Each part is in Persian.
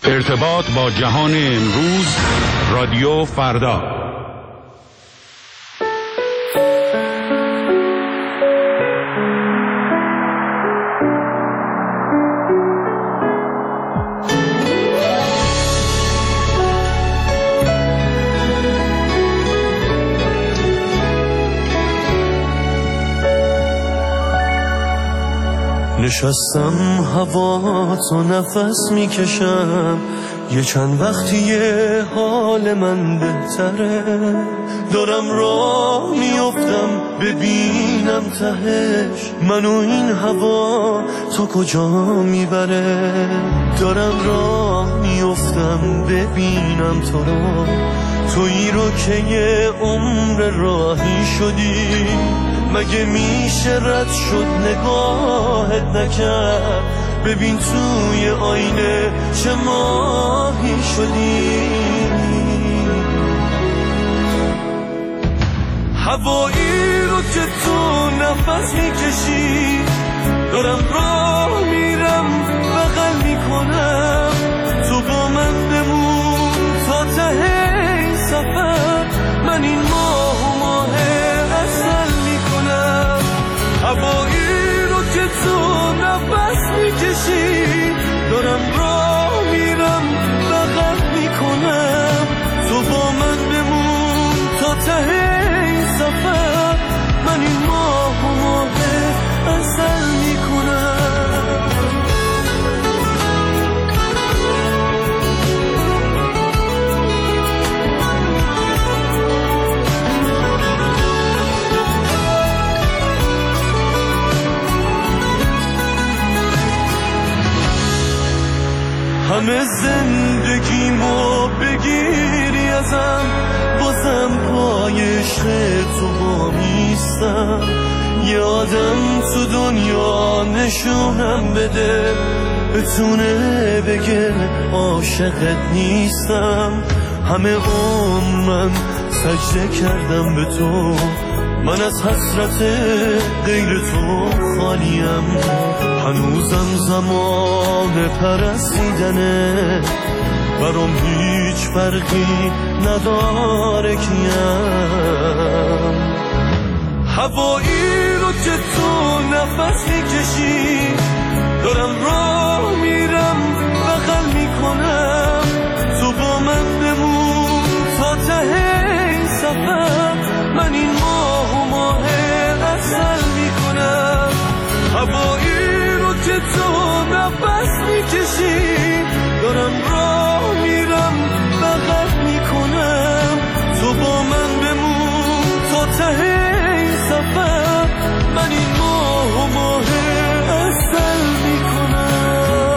ارتباط با جهان امروز، رادیو فردا. نشستم هوا تو نفس میکشم، یه چند وقتیه حال من بهتره، دارم راه میافتم ببینم تهش منو این هوا تا کجا میبره، دارم راه میافتم ببینم تو رو، تویی رو که یه عمر راهی شدی، مگه میشه رد شد نگاهت نکرد، ببین توی آینه چه ماهی شدی، هوایی رو که تو نفس میکشی، دارم راه میرم بغل میکنم، تو با من بمون تا ته این سفر، من این ماه و ماه اصل میکنم، هوایی رو که تو نفس میکشی، دارم راه میرم بغل میکنم، تو با من بمون تا ته این سفر، من این ماه و ماه اصل میکنم. همه زندگیمو بگیری ازم، بازم پای عشق تو وامیستم، یه آدم تو دنیا نشونم بده، بتونه بگه عاشقت نیستم، همه عمر من سجده کردم به تو، من از حسرت غیر تو خالیم، هنوزم زمان پرستیدنه، برام هیچ فرقی نداره کیم، هوایی رو که تو نفس میکشی، دارم راه میرم بغل میکنم، تو با من بمون تا ته این سفر، من این ماه و ماه اصل میکنم، هوایی رو که تو نفس میکشی، دارم راه میرم بغل میکنم، تو با من بمون تا ته این سفر، من این ماه و ماه اصل میکنم.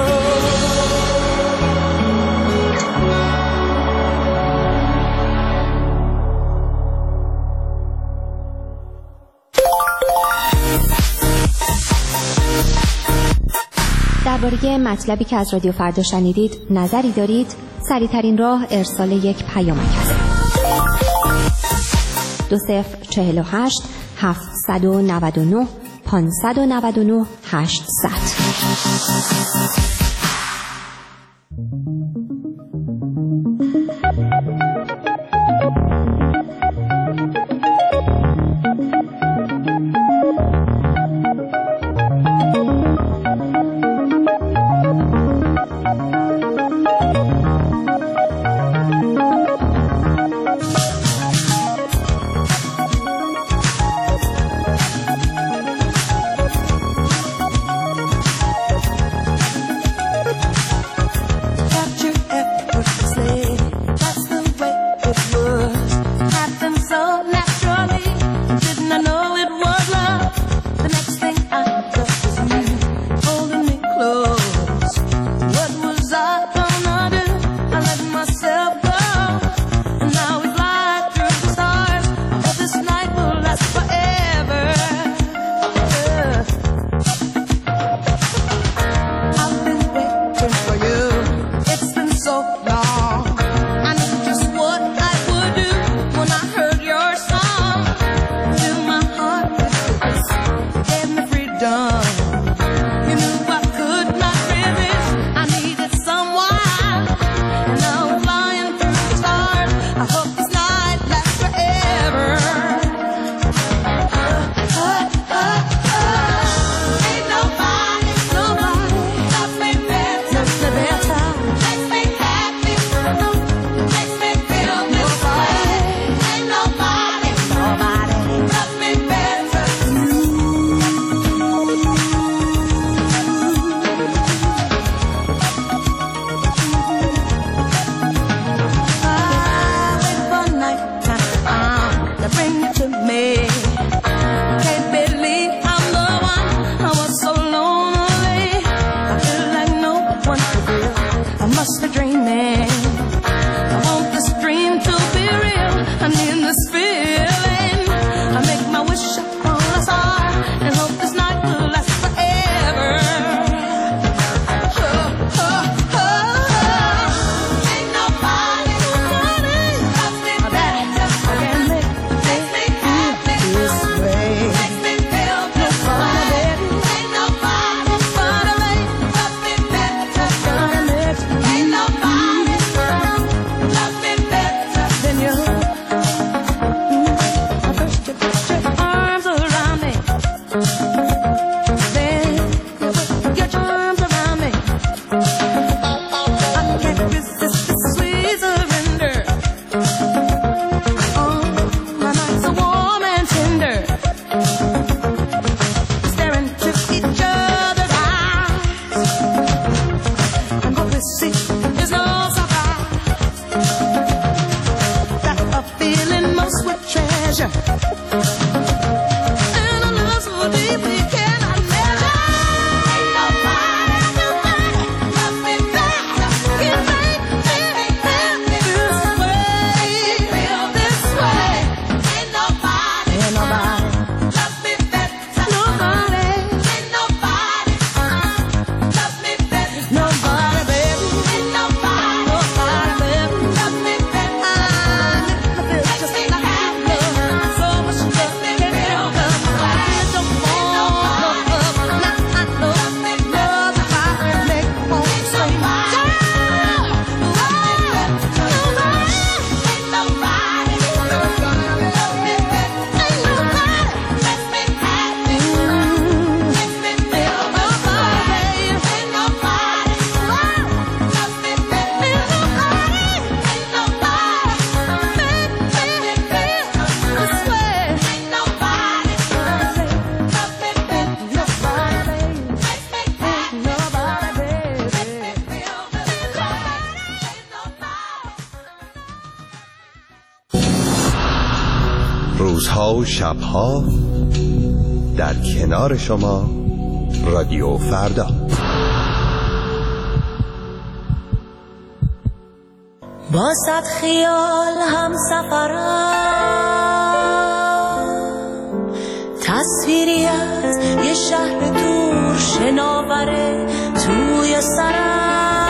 درباره مطلبی که از رادیو فردا شنیدید نظری دارید؟ سریع‌ترین راه ارسال یک پیامک است. 2048 799 599 800. روزها و شبها در کنار شما رادیو فردا. با صد خیال هم سفرم، تصویری از یه شهر دور شناوره توی سرم.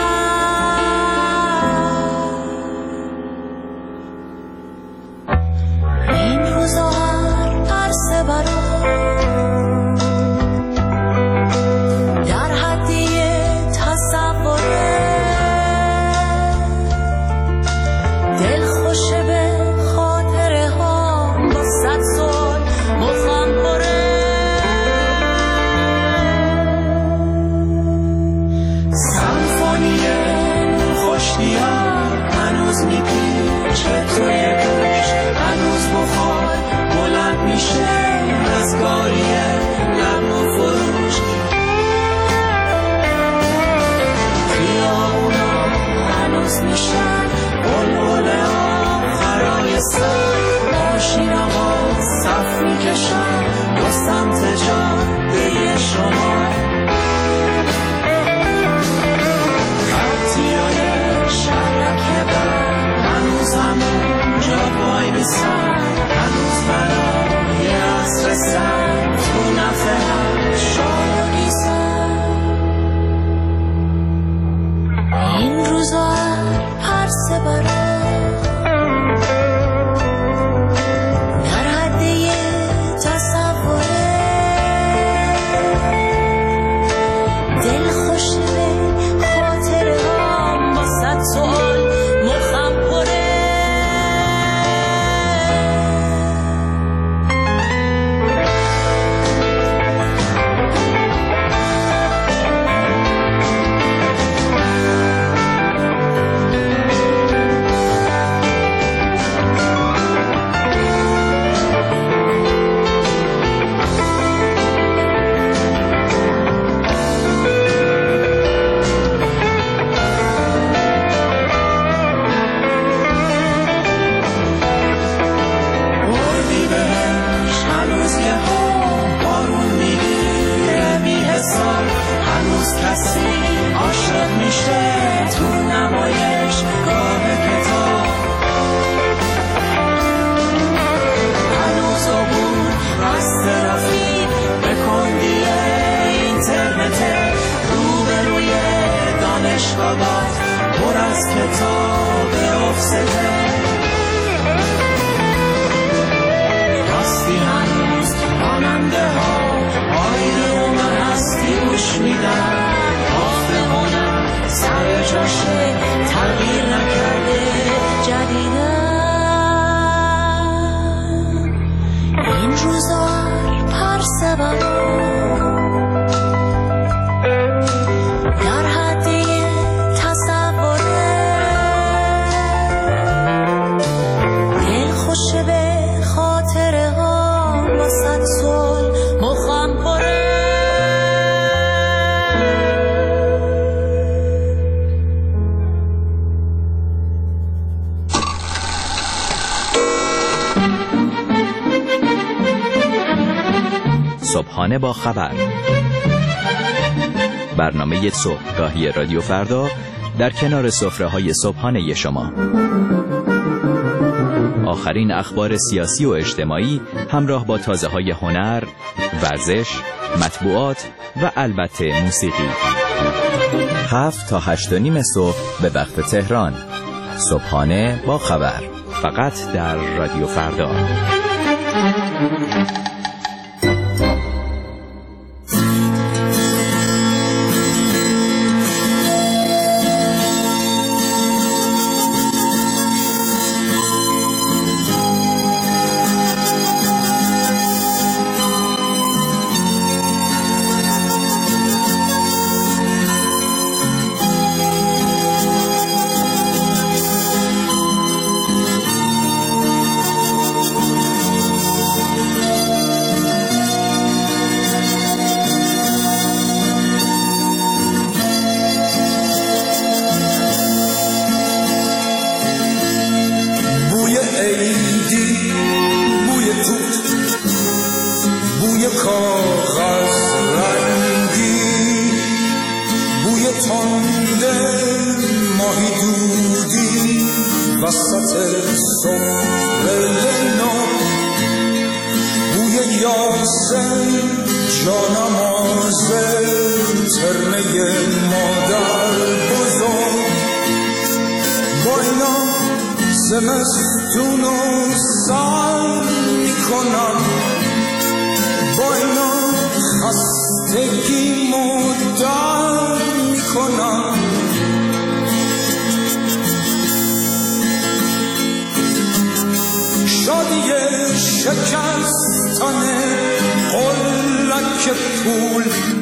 این روزا هر عرصه برام در حدی تصوره، دل خوشه به خاطره ها با 100 سال مخم پره. سمفونی خوشتی ها هنوز میپیچه توی گوش، هنوز بخار بلند میشه از گاری لب و فروش. خیابونا هنوز میشن بلبله آخرای سر، ماشینا با صف میکشن دو سمت جاده شما. خطیای شرکه بر هنوز همونجا وای میسن، هنوز برای عصر سر تو نفهم شاگیسن. این روزا هر سه برام در حدی تصوره، دل خوش به خاطره هم با 100 سال مخم پره. هنوز کسی عاشق میشه تو نمایش گاه کتاب، هنوز عبور از ترافیک به کندی اینترنت، روبروی دانشگاهات پر از کتاب افسته. راستی هنوز راننده ها آیده و من هستی گوش میدن، آخه هنر سر جاشه تغییر نکرده جدیدن. این روزا پرسه برام در حدی تصوره، دل خوشه به خاطره ها با 100 سال مخم پره. صبحانه با خبر، برنامه صبحگاهی رادیو فردا در کنار سفره‌های صبحانه شما. آخرین اخبار سیاسی و اجتماعی همراه با تازه‌های هنر، ورزش، مطبوعات و البته موسیقی. 7 تا 8:30 صبح به وقت تهران. صبحانه با خبر، فقط در رادیو فردا. وسط سفره نو، بوی یاسم جانماز ترنه مادر بزرگ، با اینا زمستون و سر میکنم، با اینا خستگی مدر میکنم. شادی شکستن قلک پول،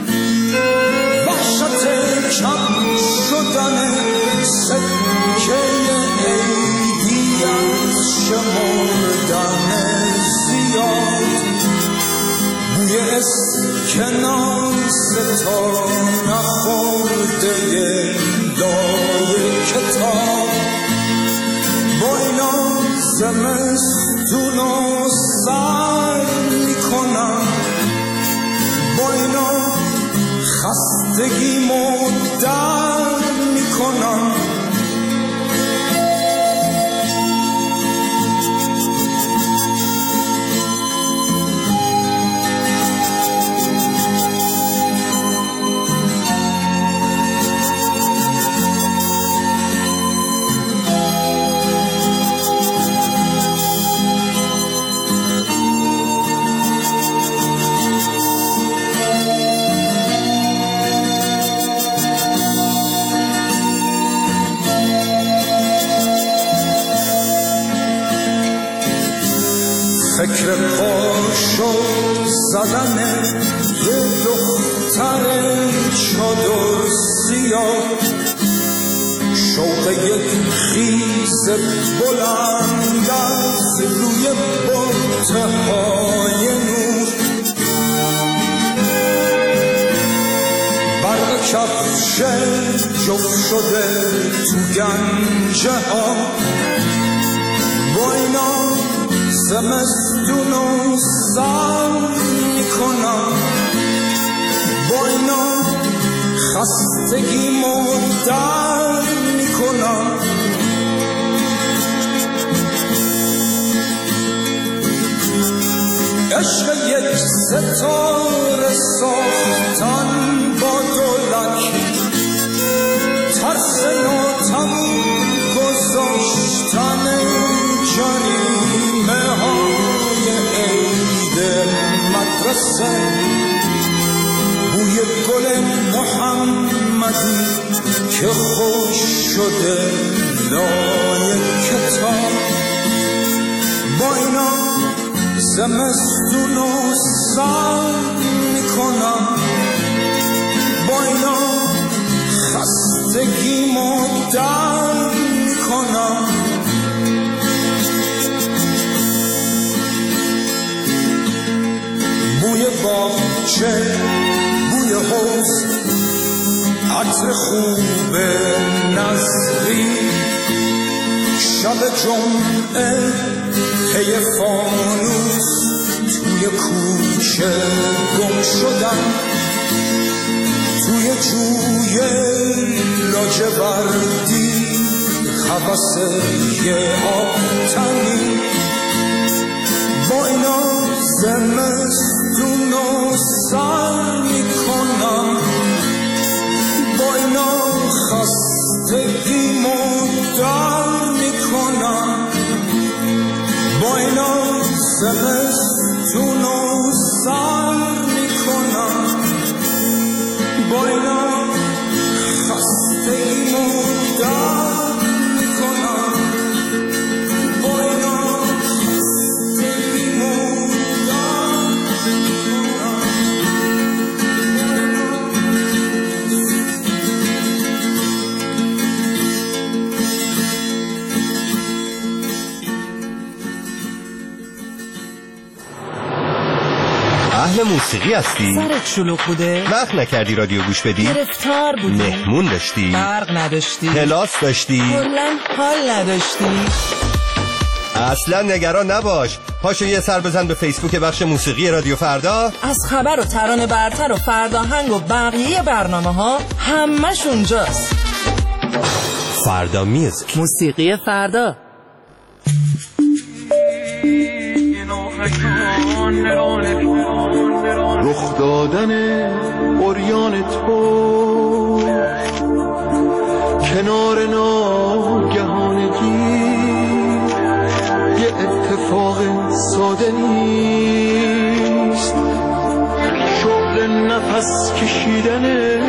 وحشت کم شدن سکه عیدی از شمردن زیاد، بوی اسکناس تا نخورده لای کتاب، با اینا زمستون و سر میکنم، با اینا خستگی مدر میکنم. فکر پاشو زدن یه دختر چادر سیاه، شوق یک خیز بلند از روی بطهای نور، برق کفش جفت شده تو گنجه ها، با اینا زمستون و سر میکنم، با اینا خستگی مدر میکنم. عشق یک ستاره ساختن با دولک، ترس ناتموم گذاشتن جریمه های عید مدرسه، بوی گل محمدی که خوش شده لای کتاب، با اینا زمستون و سر میکنم، با اینا خستگی مدر میکنم. بوی باغچه، بوی حوض، عطر خوب نظری، شب جمعه پی فانوس توی کوچه گم شدن، توی جوی لاجوردی هوس یه آبتنی، با اینا زمستون و سر میکنم، با اینا خستگی مدر میکنم، با اینا زمستون و سر میکنم، با اینا خستگی مدر میکنم، با اینا خستگی مدر اهل موسیقی هستی؟ سرت شلوغ بوده؟ وقت نکردی رادیو گوش بدی؟ گرفتار بودی؟ مهمون داشتی؟ برق نداشتی؟ کلاس داشتی؟ کلاً حال نداشتی؟ اصلا نگران نباش، پاشو یه سر بزن به فیسبوک بخش موسیقی رادیو فردا. از خبر و ترانه برتر و فرداهنگ و بقیه برنامه ها همش اونجاست. فردا میوزیک، موسیقی فردا رخ دادن عریان تو کنار ناگهانگی یه اتفاق ساده نیست، شغل نفس کشیدن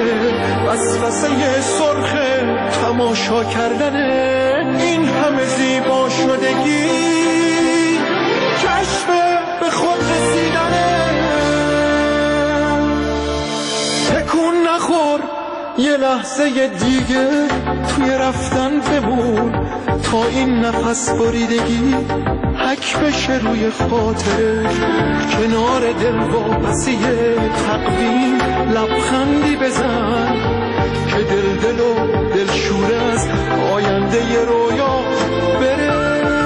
وسوسه سرخ تماشا کردن این همه زیبا شدگی، کشف به خود رسیدنه. تکون نخور یه لحظه دیگه توی رفتن بمون تا این نفس بریدگی حک بشه روی خاطره، کنار دل واپسی تقویم لبخندی بزن که دل و دلشوره از آینده ی رویا بره.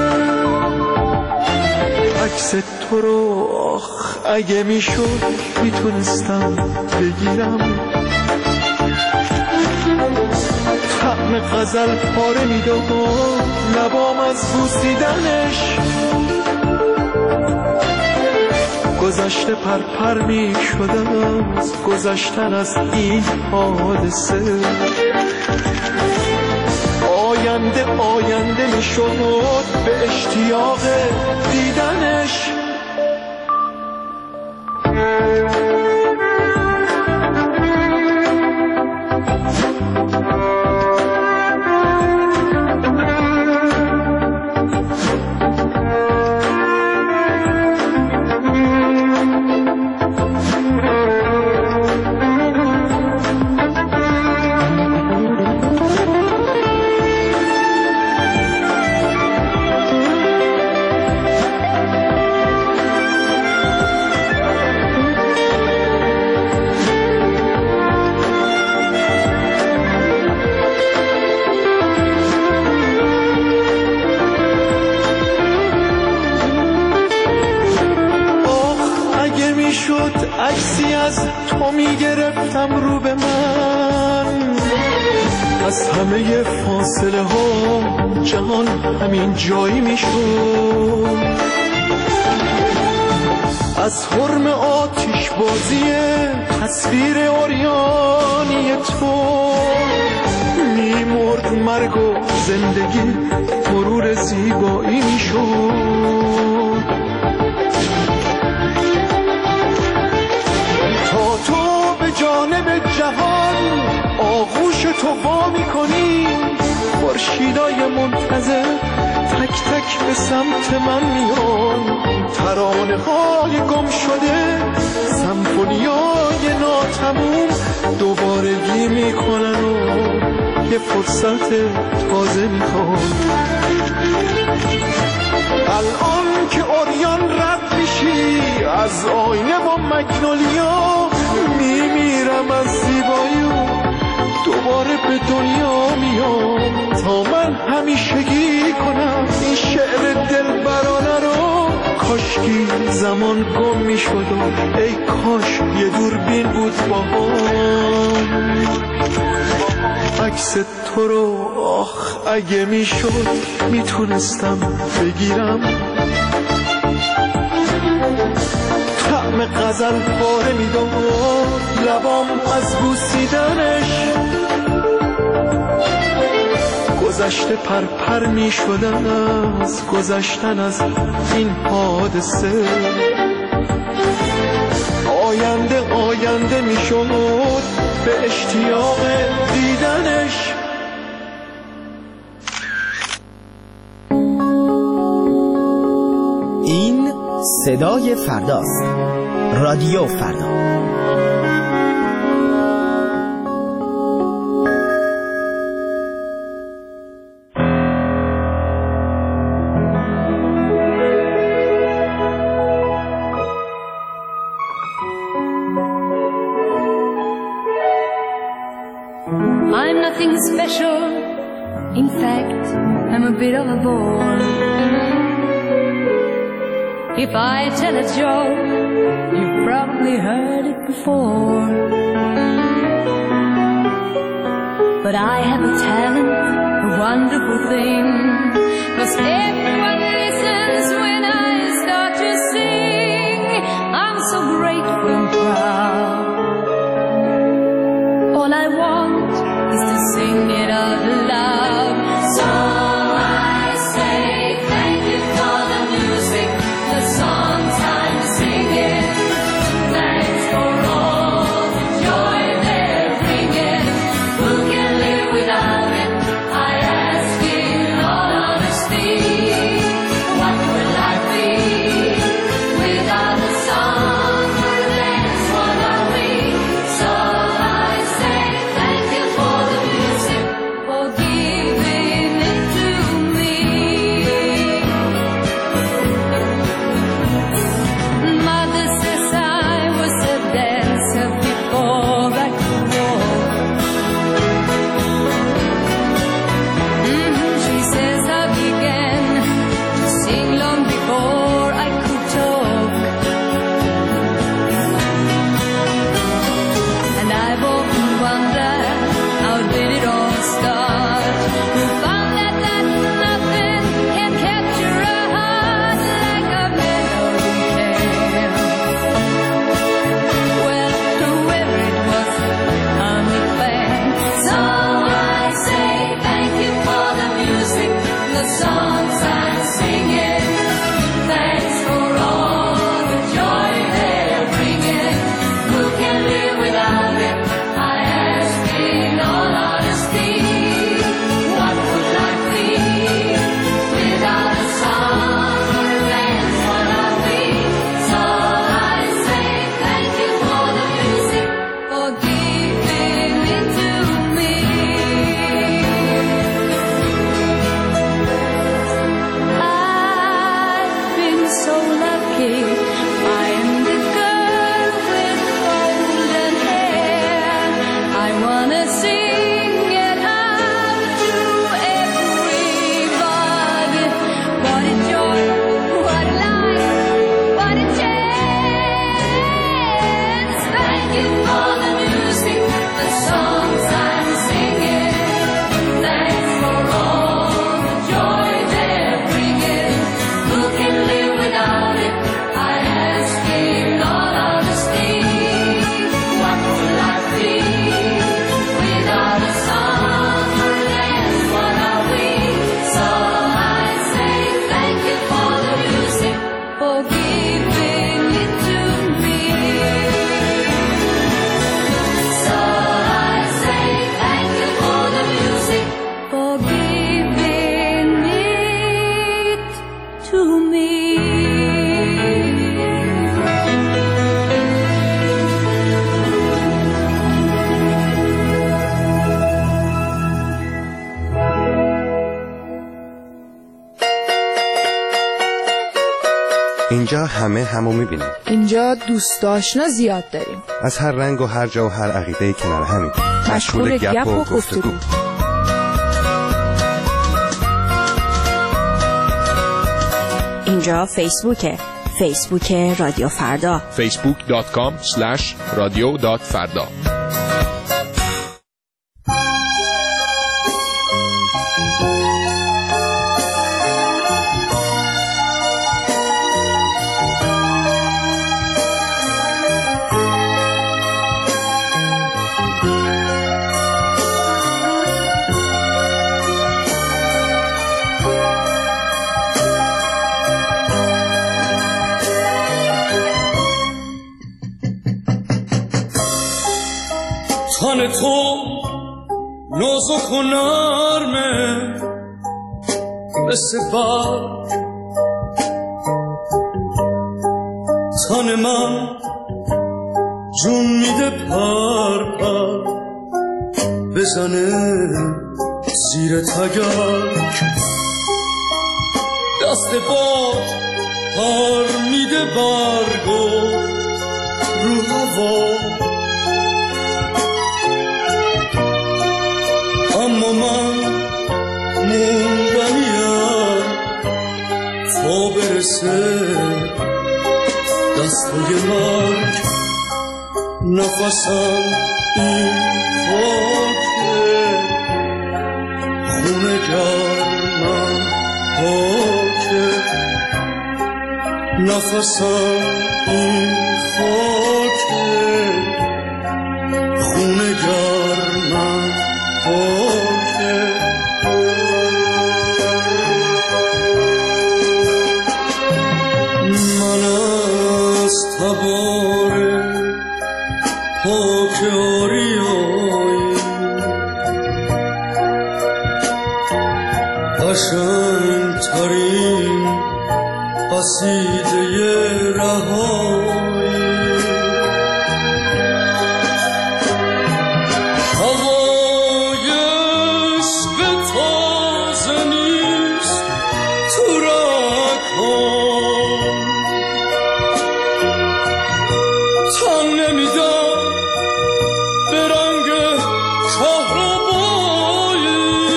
عکس تو رو اگه میشد میتونستم بگیرم، طعم غزل پاره میداد لبام از بوسیدنش، گذشته پرپر میشدم از گذشتن از این حادثه، آینده میشد به اشتیاق دیدنش. عکسی از تو میگرفتم رو به من، از همه فاصله ها جهان همین جایی میشد، از حرم آتش بازی تصویر عریانی تو میمرد مرگ و زندگی مرور زیبایی میشد. تو به جانب جهان آغوش تو وا می‌کنی، خورشیدای منتظر تک تک به سمت من میان، ترانه‌های گم شده سمفونیای ناتموم دوبارگی میکنن و یه فرصت تازه میخوان. الان که عریان رد میشی از آینه و مگنولیا، میمیرم از زیبایی و دوباره به دنیا میام تا من همیشگی کنم این شعر دلبرانه رو. کاشکی زمان گم میشد و ای کاش یه دوربین بود باهام، عکس تو رو اگه میشد میتونستم بگیرم، طعم غزل پاره میداد لبام از بوسیدنش، گذشته پرپر میشدن از گذشتن از این حادثه، آینده میشد به اشتیاق دیدنش. این صدای فرداست، رادیو فردا. I'm nothing special, in fact, I'm a bit of a bore. If I tell a joke, you've probably heard it before. But I have a talent, a wonderful thing, 'cause everyone listens when I start to sing. اینجا همه همو میبینیم. اینجا دوست آشنا زیاد داریم. از هر رنگ و هر جا و هر عقیده کنار همین. مشغول گپ و گفتگو. اینجا فیسبوکه. فیسبوک رادیو فردا. facebook.com/radio.farda. تن تو نازک و نرمه مثل برگ، تن من جون میده پر پر بزنه زیر تگرگ، دست باد پر میده برگو رو هوا، اما من موندنیم تا برسه دستای مرگ، نفسم این خاکه خونه گرمم پاکه، نفسم این خاکه خونه گرمم پاکه. من از تبار پاک آریایی قشنگ ترین قصیده رهایی، هوای عشق تازه نیست تو رگ‌هام، تن نمیدم به رنگ کهربایی،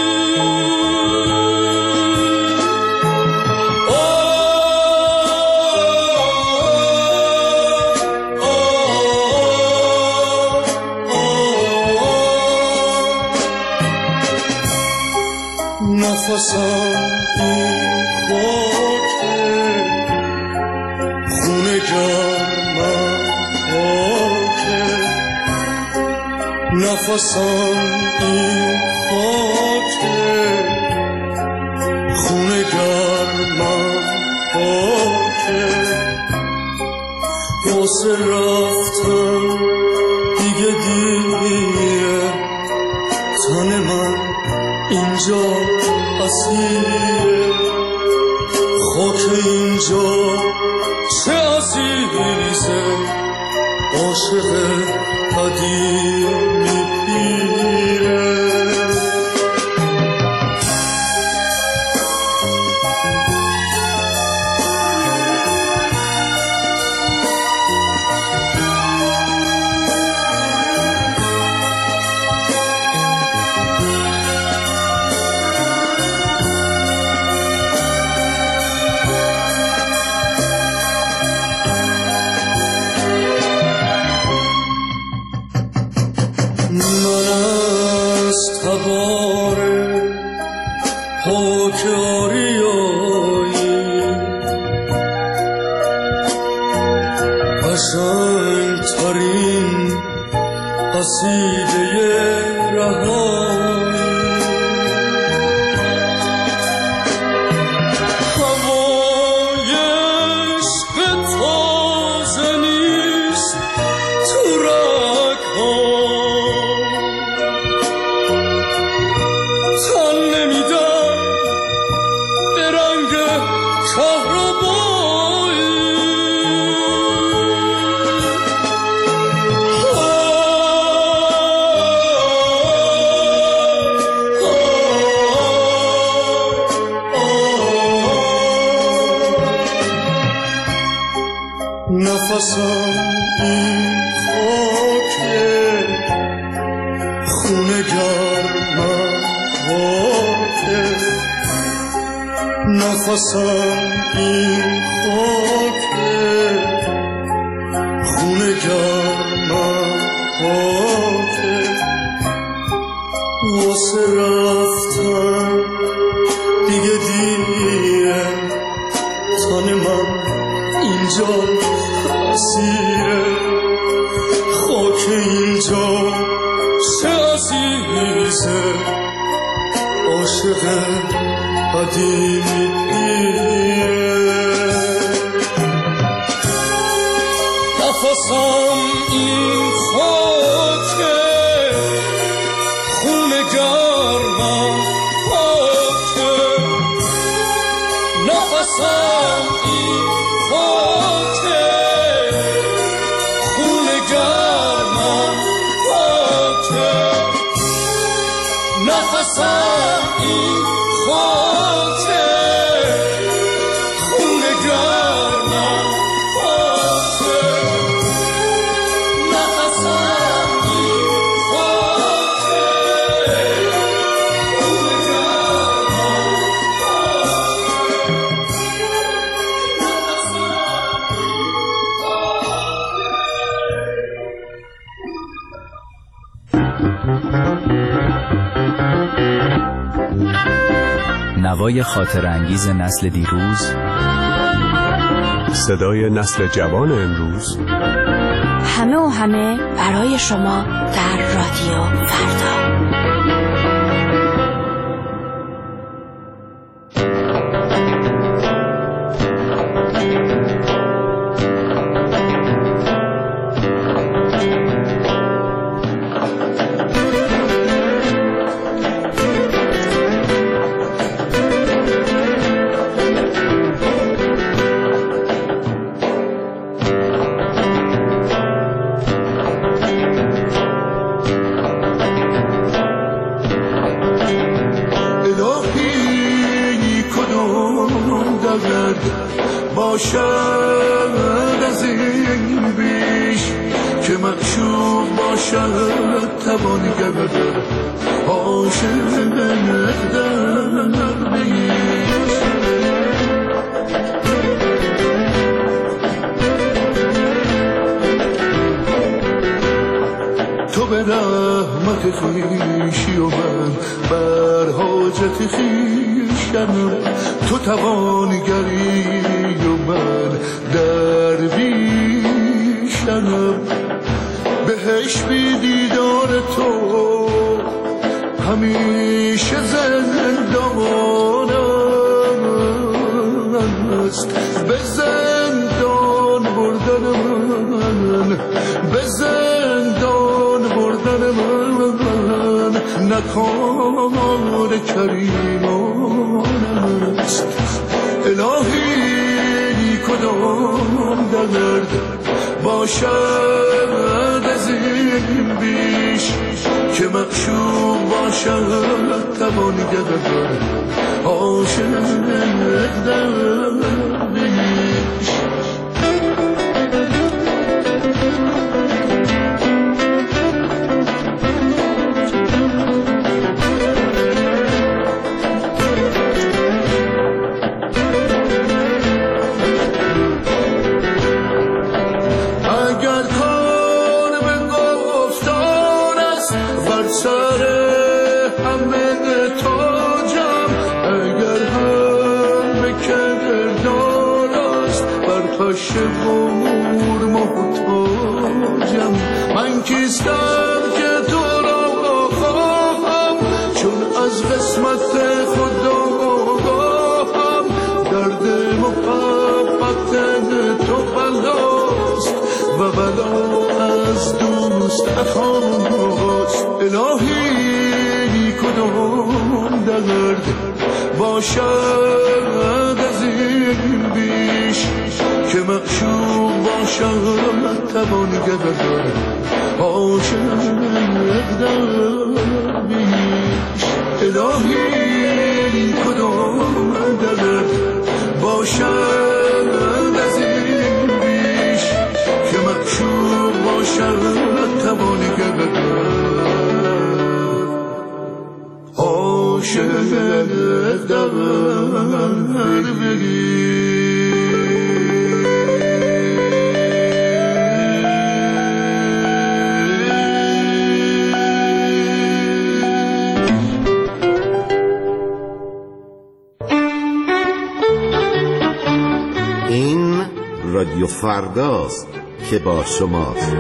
نفسم این خاکه خونه گرمم پاکه، نفسم این خاکه خونه گرمم پاکه، واسه رفتن دیگه دیگه تن من اینجا اسیره، خاک اینجا چه عزیزه عاشق قدیمی پیره. نفسم این خاکه خونه گرمم خاکه نفسم این خاکه خونه گرمم خاکه واسه رفتن دیگه دیره تن من اینجا اسیره خاک اینجا چه عزیزه عاشق قدیمیه نفسم این خاکه خون گرمم خاکه نفسم این خاکه خون گرمم خاکه نفسم این خاکه خون گرمم خاکه نفسم این خاکه خون نوای خاطر انگیز نسل دیروز، صدای نسل جوان امروز، همه و همه برای شما در رادیو فردا. باشد از این بیش که مقشوب باشد توانگر عاشق در بیش تو به رحمت خویشی و من بر حاجت خویشم تو توانگری و من درویشم بهش بی دیدار تو همیشه زندانم است به زندان بردن من به زندان بردن من نکار کریمان است الهی کدام درد باشد از این بیش که مقشوب باشد توانگر عاشق در بیش شبور محتاجم من کیستم که تو را خواهم چون از قسمت خدا آگاهم درد محبت تو بلاست و بلا از دوست عطاست الهی کدام درد باشد از این بیش که مقشوب باشد توانگر عاشق در بیش الهی کدام درد باشد از این بیش باشد توانی که عاشق در بگی. این رادیو فرداست که با شماست.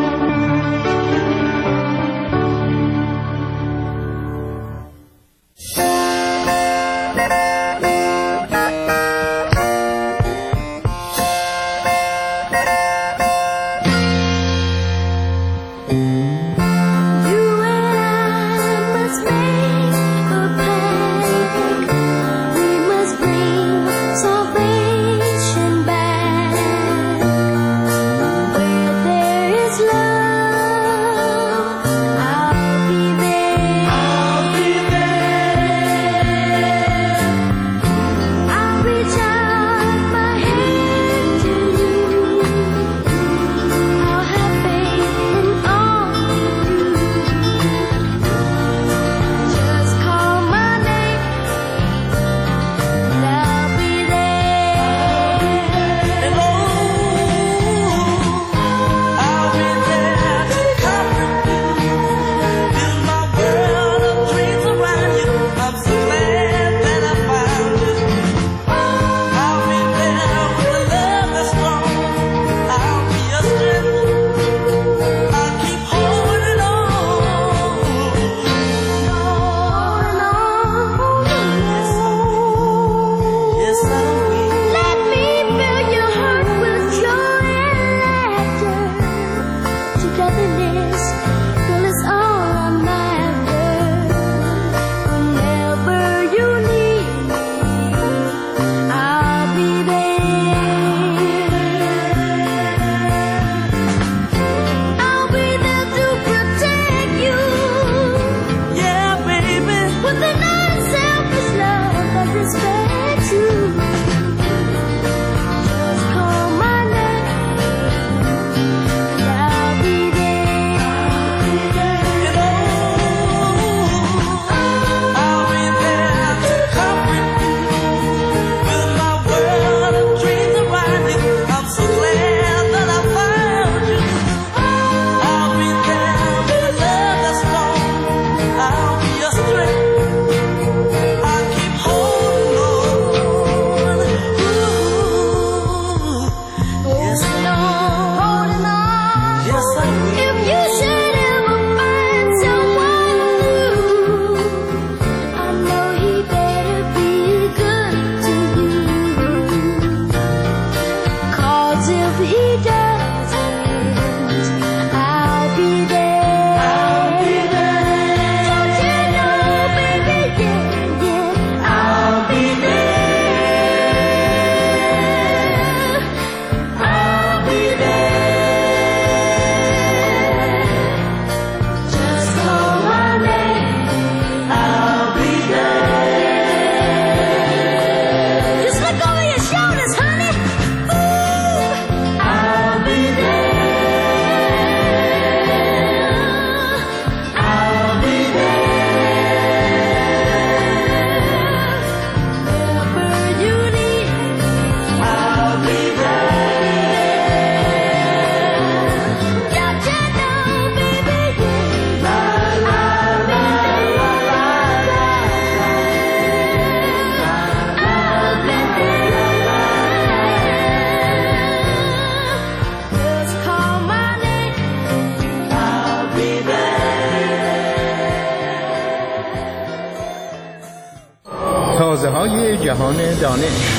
تازه‌های جهان دانش.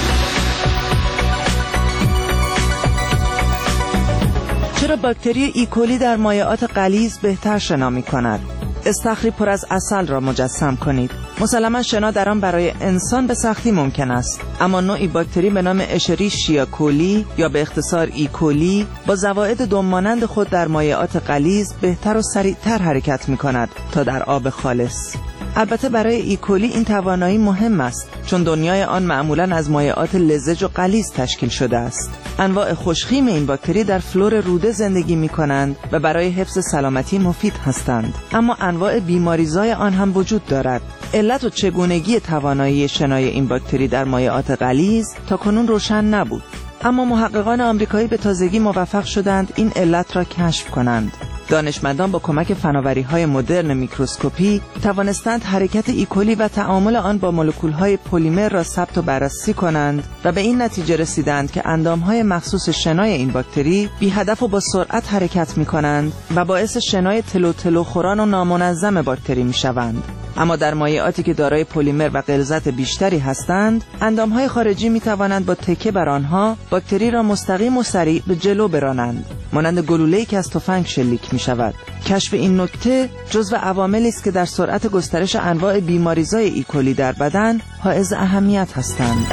چرا باکتری ایکولی در مایعات غلیظ بهتر شنا می‌کند؟ استخری پر از عسل را مجسم کنید. مسلماً شنا در آن برای انسان به سختی ممکن است، اما نوعی باکتری به نام اشریشیا کولی یا به اختصار ایکولی با زوائد دم‌مانند خود در مایعات غلیظ بهتر و سریعتر حرکت می‌کند تا در آب خالص. البته برای ایکولی این توانایی مهم است چون دنیای آن معمولاً از مایعات لزج و غلیظ تشکیل شده است. انواع خوشخیم این باکتری در فلور روده زندگی می‌کنند و برای حفظ سلامتی مفید هستند. اما انواع بیماریزای آن هم وجود دارد. علت و چگونگی توانایی شنای این باکتری در مایعات غلیظ تاکنون روشن نبود. اما محققان آمریکایی به تازگی موفق شدند این علت را کشف کنند. دانشمندان با کمک فناوری‌های مدرن میکروسکوپی توانستند حرکت ایکولی و تعامل آن با مولکول‌های پلیمر را ثبت و بررسی کنند و به این نتیجه رسیدند که اندام‌های مخصوص شنای این باکتری بی هدف و با سرعت حرکت می‌کنند و باعث شنای تلو خوران و نامنظم باکتری می‌شوند. اما در مایعاتی که دارای پلیمر و غلظت بیشتری هستند، اندام‌های خارجی می‌توانند با تکیه بر آنها باکتری را مستقیم و سریع به جلو برانند، مانند گلوله‌ای که از تفنگ شلیک می‌شود. کشف این نکته جزو عواملی است که در سرعت گسترش انواع بیماریزای ایکولی در بدن حائز اهمیت هستند.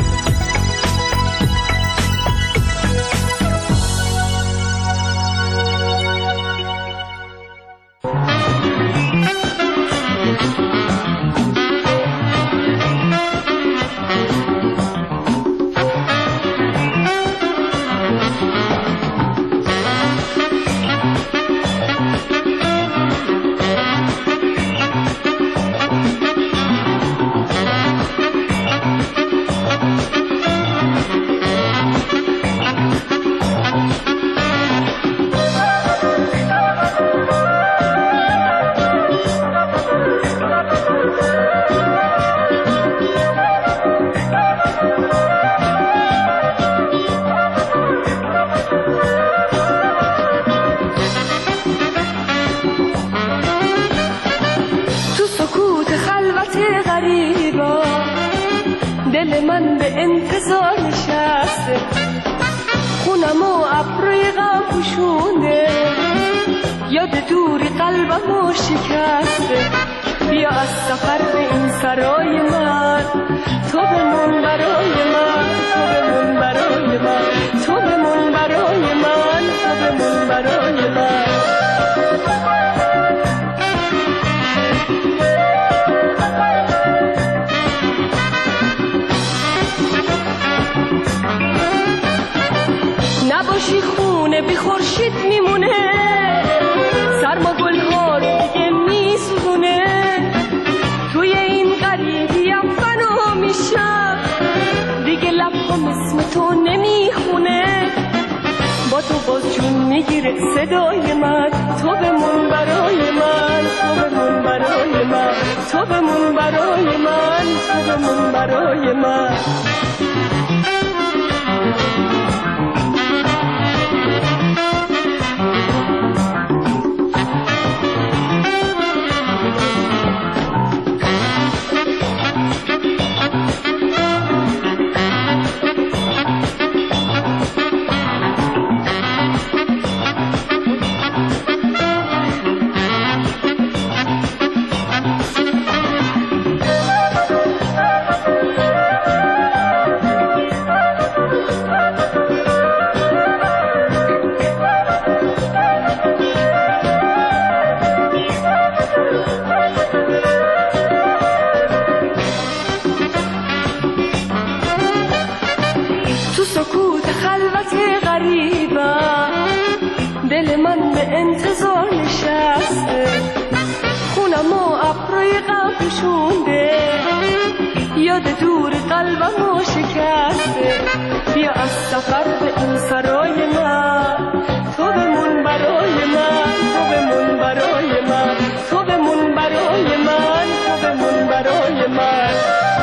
دل من به انتظار نشسته، خونم و ابروی غم پوشونده، یاد دوری قلبم شکسته. بیا از سفر به این سرای من، تو بمون برای من، تو بمون برای من، تو بمون برای من، تو بمون برای من. نباشی خونه بی خورشید میمونه، سرما گل‌ها رو دیگه میسوزونه، توی این غریبیم فنا میشم، دیگه لب‌هام اسم تو نمیخونه، با تو باز جون میگیره صدای من، تو بمون برای من، تو بمون برای من، تو بمون برای من، تو بمون برای من. دل من به انتظار نشسته، خونم و ابروی غم پوشونده، یاد دور قلبم شکسته. بیا از سفر به این سرای من، تو بمون برای من، تو بمون برای من، تو بمون برای من، تو بمون برای من.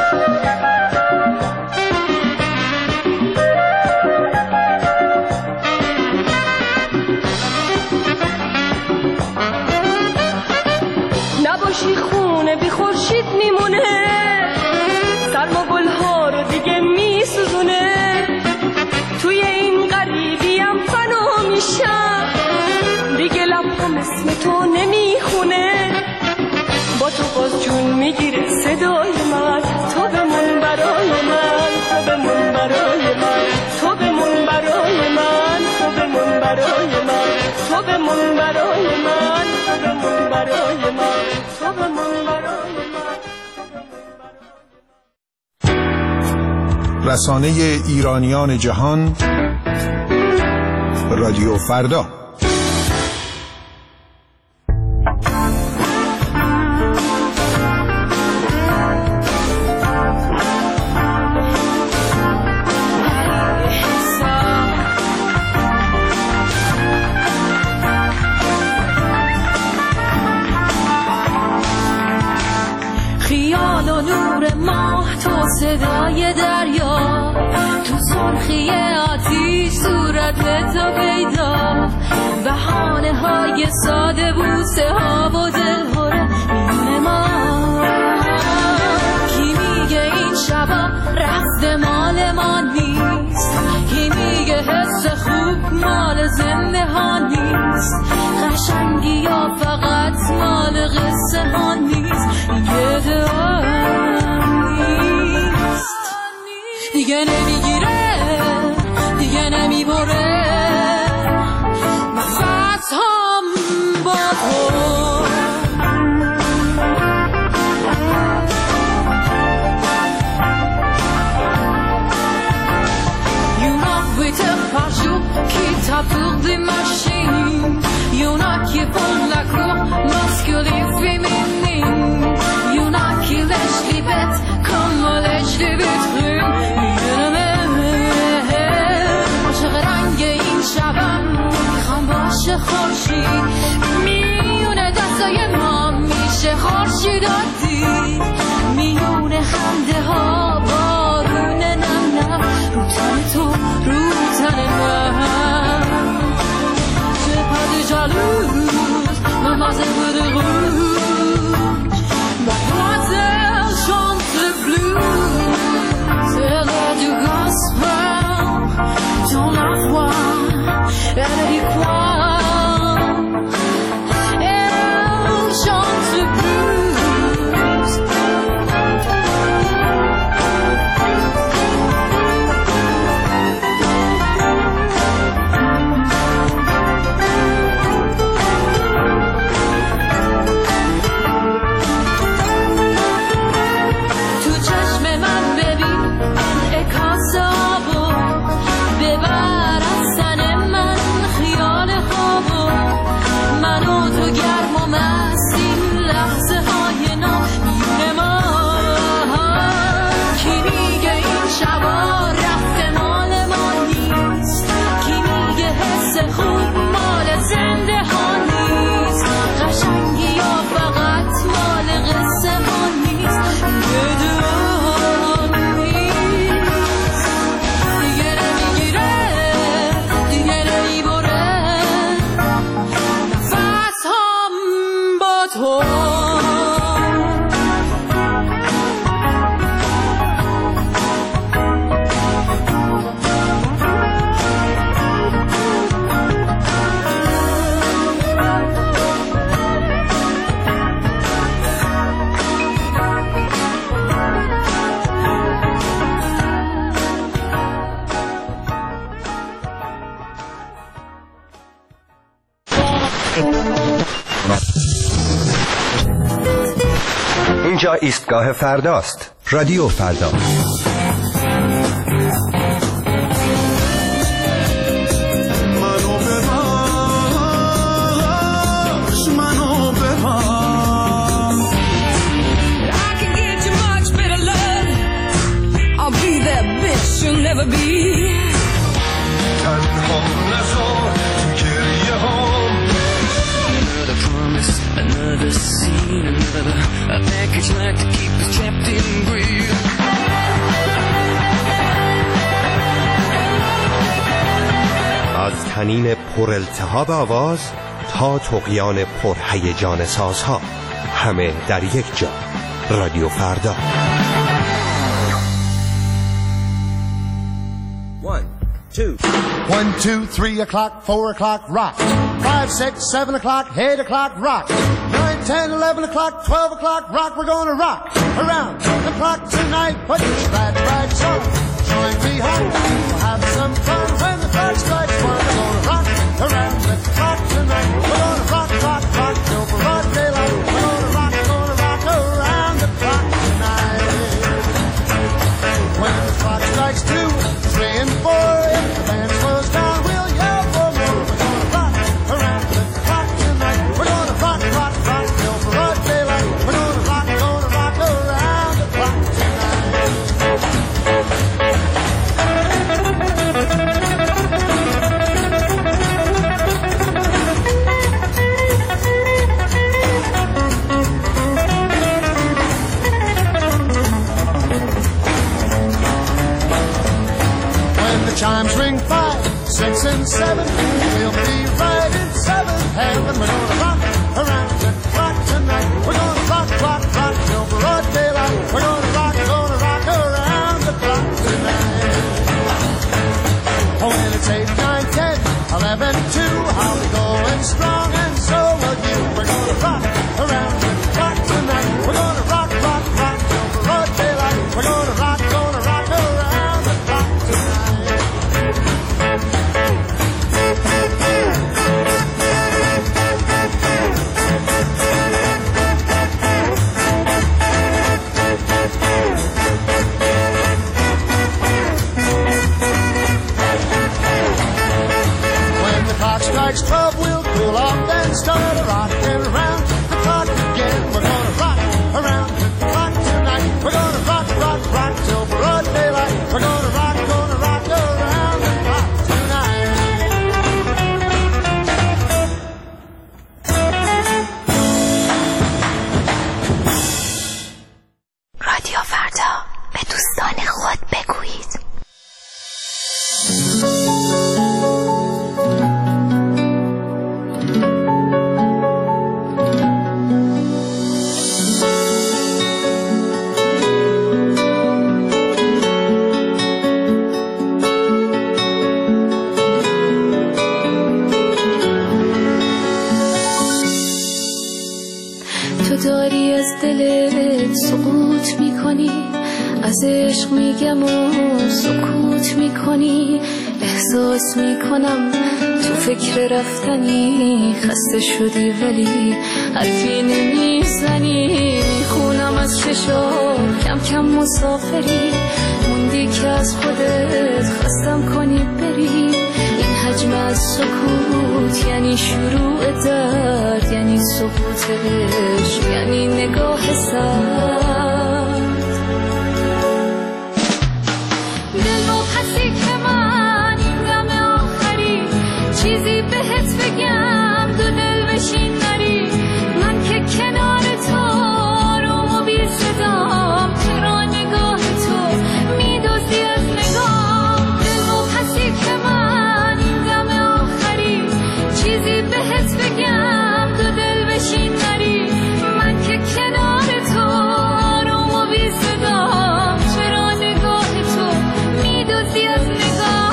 نباشی خونه بی خورشید میمونه، سرما گل‌ها رو دیگه میسوزونه، توی این غریبیم فنا میشم، دیگه لب‌هام اسم تو نمیخونه، با تو باز جون میگیره صدای من، تو بمون برای من، تو بمون برای من، تو بمون برای من، تو بمون برای من، تو بمون برای من، تو بمون برای من، تو بمون برای من. رسانه ایرانیان جهان، رادیو فردا. خیال و نور ماه، تو صدای دریا، تو سرخی آتیش صورت تو پیدا، بهانه های ساده، بوسه ها و دلهوره میونه ما. کی میگه این شبا رفته مال ما نیست، کی میگه حس خوب مال زنده ها نیست، قشنگی یا فقط مال قصه ها نیست، یه دعا نیست، دیگه نمیگیره، دیگه نمیبره نفس هم با تو. Qui tape pour des machines, y'en a qui font la cour masculine féminine, y'en a qui lèchent les bêtes comme on lèche des vitrines. عاشق رنگ این شبم میخوام باشه خورشید، میونه دستای ما میشه خورشید عادی، میونه خنده ها بارون نم نم رو تن تو رو تن من. J'ai pas de jalouse, mademoiselle de rouge, mademoiselle chante le blues, c'est l'heure du gospel, dans la voix, elle dit quoi? Elle chante le blues. اینجا ایستگاه فرداست. رادیو فردا. از طنین پر التهاب آواز تا طغیان پر هیجان سازها، همه در یک جا. رادیو فردا. 1, 2, 3 o'clock, 4 o'clock, rock. 5, 6, 7 o'clock, 8 o'clock, rock. 9, 10, 11 o'clock, 12 o'clock, rock. We're gonna rock around the clock tonight. Put your glad rags on, join me home. We'll have some fun when the clock strikes 1. We're gonna rock around the clock tonight. We're gonna rock, rock, rock till broad daylight. We're gonna rock around the clock tonight. When the clock strikes chimes ring 5, 6, and 7. We'll be right in 7th heaven. We're gonna rock around the clock tonight. We're gonna rock, rock, rock till broad daylight. We're gonna rock around the clock tonight. Oh, when it's 8, 9, 10, 11, 2, I'll be going strong, and so will you. We're gonna rock around the clock tonight. We're gonna rock, rock, rock till broad daylight. We're gonna rock around the clock tonight. When the clock strikes 12, we'll cool off and start rocking around the clock again. We're gonna rock around the clock tonight. We're gonna rock, rock, rock till broad daylight. We're gonna rock around the clock tonight. رادیو فردا، به دوستان خود بگویید. تو داری از دلت سقوط میکنی، از عشق میگم و سکوت میکنی. احساس میکنم تو فکر رفتنی، خسته شدی ولی حرفی نمیزنی. میخونم از چشات کم کم مسافری، موندی که از خودت خستم کنی بری. این حجم از سکوت یعنی شروع درد، یعنی سقوط عشق، یعنی نگاه سرد. دل و پسی که من این دم آخری، چیزی بهت بگم دو دل بشین نری. من که کنار تو آروم و بی صدام، چرا نگاه تو میدوزی از نگام. دل و پسی که من این دم آخری، چیزی بهت بگم دو دل بشین نری. من که کنار تو آروم و بی صدام، چرا نگاه تو میدوزی از نگام.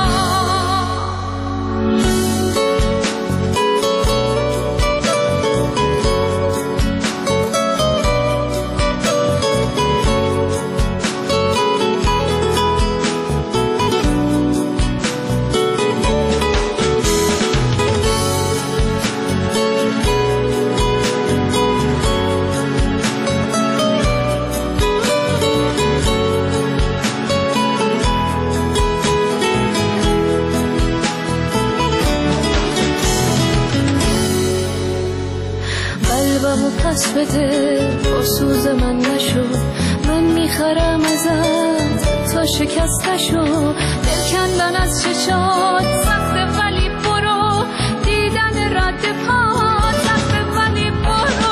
قلبمو پس بده، پرسوز من نشو. من میخرم ازت تا شکست نشو. دل کندن از چشات سخته ولی برو، دیدن رد پا سخته ولی برو.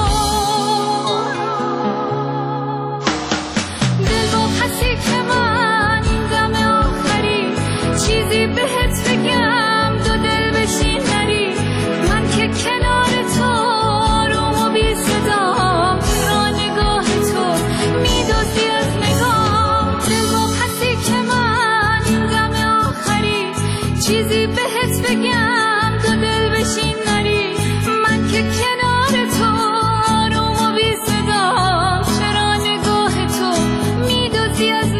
دل و پسی که من این دم آخری، چیزی بهت بگم دو دل بشین نری. من که کنار تو آروم و بی صدام، چرا نگاه تو میدوزی از نگام. دل و پسی که من این دم آخری، چیزی بهت بگم دو دل بشین نری. من که کنار تو آروم و بی صدام، چرا نگاه تو میدوزی از